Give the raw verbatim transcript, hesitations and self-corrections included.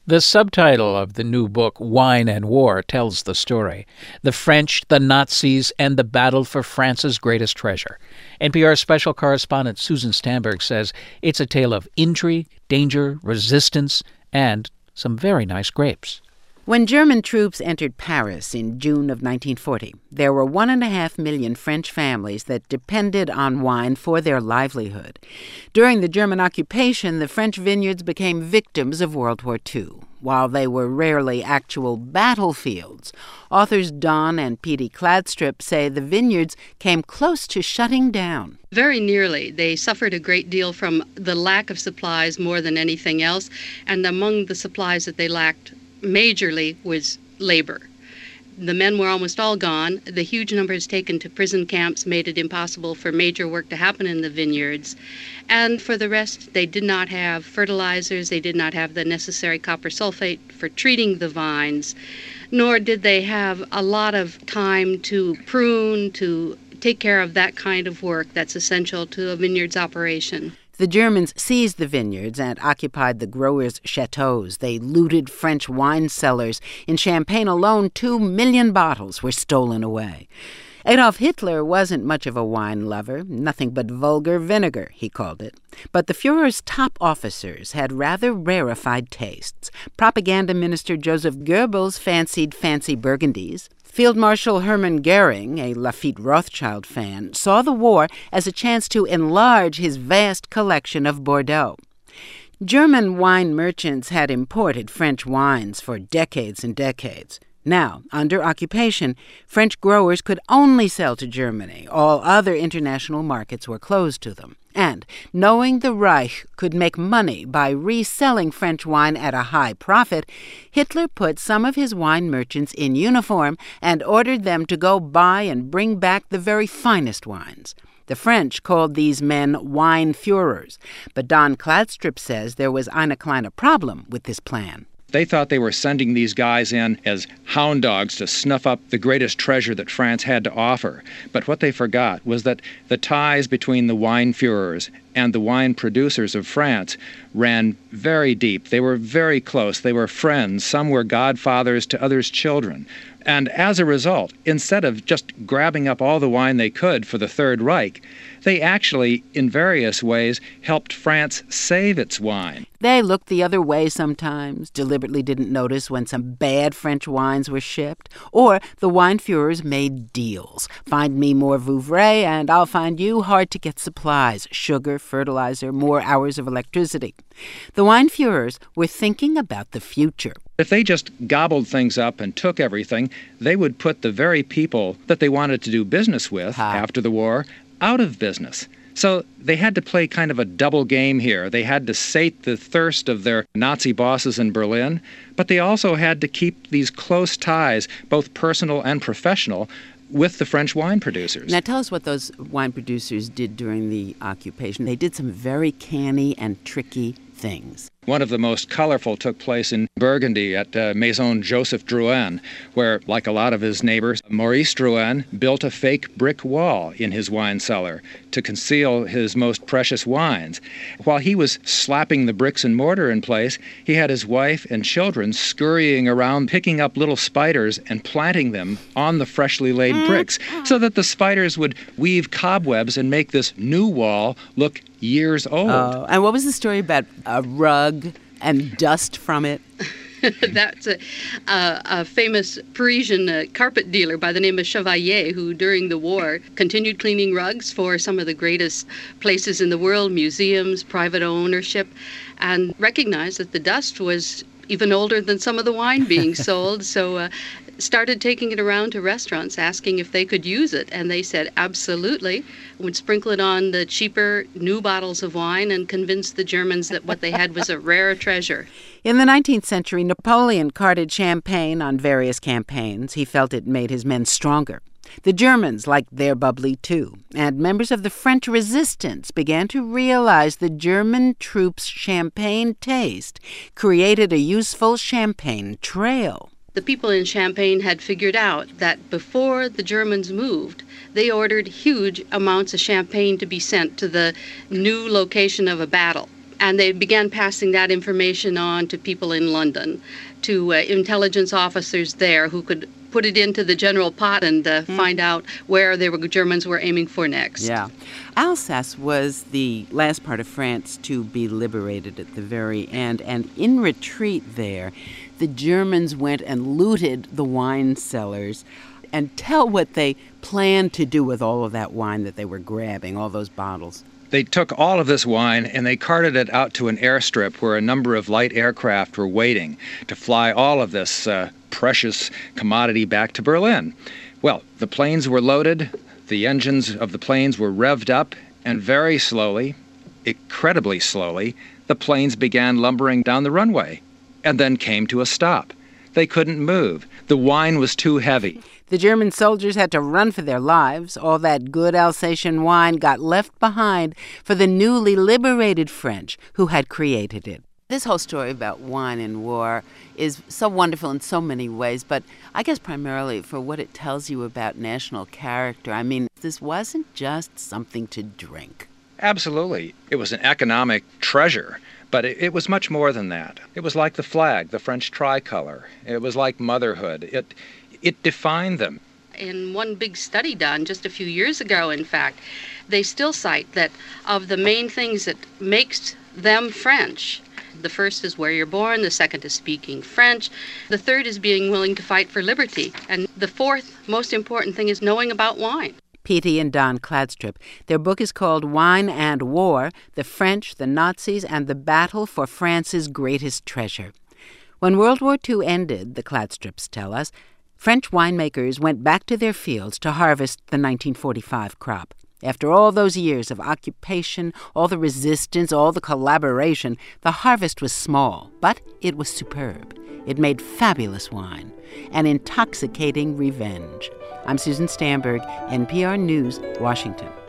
The subtitle of the new book, Wine and War, tells the story. The French, the Nazis, and the battle for France's greatest treasure. N P R special correspondent Susan Stamberg says it's a tale of intrigue, danger, resistance, and some very nice grapes. When German troops entered Paris in June of nineteen forty, there were one and a half million French families that depended on wine for their livelihood. During the German occupation, the French vineyards became victims of World War Two. While they were rarely actual battlefields, authors Don and Petey Kladstrup say the vineyards came close to shutting down. Very nearly. They suffered a great deal from the lack of supplies more than anything else, and among the supplies that they lacked majorly was labor. The men were almost all gone. The huge numbers taken to prison camps made it impossible for major work to happen in the vineyards. And for the rest, they did not have fertilizers, they did not have the necessary copper sulfate for treating the vines, nor did they have a lot of time to prune, to take care of that kind of work that's essential to a vineyard's operation. The Germans seized the vineyards and occupied the growers' chateaux. They looted French wine cellars. In Champagne alone, two million bottles were stolen away. Adolf Hitler wasn't much of a wine lover, nothing but vulgar vinegar, he called it. But the Fuhrer's top officers had rather rarefied tastes. Propaganda Minister Joseph Goebbels fancied fancy Burgundies. Field Marshal Hermann Goering, a Lafitte Rothschild fan, saw the war as a chance to enlarge his vast collection of Bordeaux. German wine merchants had imported French wines for decades and decades. Now, under occupation, French growers could only sell to Germany. All other international markets were closed to them. And, knowing the Reich could make money by reselling French wine at a high profit, Hitler put some of his wine merchants in uniform and ordered them to go buy and bring back the very finest wines. The French called these men wine Führers, but Don Kladstrup says there was eine kleine problem with this plan. They thought they were sending these guys in as hound dogs to snuff up the greatest treasure that France had to offer. But what they forgot was that the ties between the wine Führers and the wine producers of France ran very deep. They were very close. They were friends. Some were godfathers to others' children. And as a result, instead of just grabbing up all the wine they could for the Third Reich, they actually, in various ways, helped France save its wine. They looked the other way sometimes, deliberately didn't notice when some bad French wines were shipped, or the wine Führers made deals. Find me more Vouvray and I'll find you hard-to-get supplies, sugar, fertilizer, more hours of electricity. The wine Führers were thinking about the future. If they just gobbled things up and took everything, they would put the very people that they wanted to do business with ha. after the war out of business. So they had to play kind of a double game here. They had to sate the thirst of their Nazi bosses in Berlin, but they also had to keep these close ties, both personal and professional, with the French wine producers. Now tell us what those wine producers did during the occupation. They did some very canny and tricky things. One of the most colorful took place in Burgundy at uh, Maison Joseph Drouhin, where, like a lot of his neighbors, Maurice Drouhin built a fake brick wall in his wine cellar to conceal his most precious wines. While he was slapping the bricks and mortar in place, he had his wife and children scurrying around, picking up little spiders and planting them on the freshly laid bricks, so that the spiders would weave cobwebs and make this new wall look years old. Oh, and what was the story about a rug and dust from it? That's a, a, a famous Parisian uh, carpet dealer by the name of Chevalier, who during the war continued cleaning rugs for some of the greatest places in the world, museums, private ownership, and recognized that the dust was even older than some of the wine being sold. So uh, started taking it around to restaurants, asking if they could use it, and they said absolutely. Would sprinkle it on the cheaper new bottles of wine and convince the Germans that what they had was a rare treasure. In the nineteenth century, Napoleon carted champagne on various campaigns. He felt it made his men stronger. The Germans liked their bubbly too, and members of the French resistance began to realize the German troops' champagne taste created a useful champagne trail. The people in Champagne had figured out that before the Germans moved, they ordered huge amounts of champagne to be sent to the new location of a battle. And they began passing that information on to people in London, to uh, intelligence officers there who could put it into the general pot and uh, mm. find out where the Germans were aiming for next. Yeah. Alsace was the last part of France to be liberated at the very end, and in retreat there, the Germans went and looted the wine cellars. And tell what they planned to do with all of that wine that they were grabbing, all those bottles. They took all of this wine and they carted it out to an airstrip where a number of light aircraft were waiting to fly all of this uh, precious commodity back to Berlin. Well, the planes were loaded, the engines of the planes were revved up, and very slowly, incredibly slowly, the planes began lumbering down the runway and then came to a stop. They couldn't move. The wine was too heavy. The German soldiers had to run for their lives. All that good Alsatian wine got left behind for the newly liberated French who had created it. This whole story about wine and war is so wonderful in so many ways, but I guess primarily for what it tells you about national character. I mean, this wasn't just something to drink. Absolutely. It was an economic treasure. But it, it was much more than that. It was like the flag, the French tricolor. It was like motherhood. It it defined them. In one big study done just a few years ago, in fact, they still cite that of the main things that makes them French, the first is where you're born, the second is speaking French, the third is being willing to fight for liberty, and the fourth most important thing is knowing about wine. Petey and Don Kladstrup. Their book is called Wine and War, The French, the Nazis, and the Battle for France's Greatest Treasure. When World War Two ended, the Kladstrups tell us, French winemakers went back to their fields to harvest the nineteen forty-five crop. After all those years of occupation, all the resistance, all the collaboration, the harvest was small, but it was superb. It made fabulous wine, an intoxicating revenge. I'm Susan Stamberg, N P R News, Washington.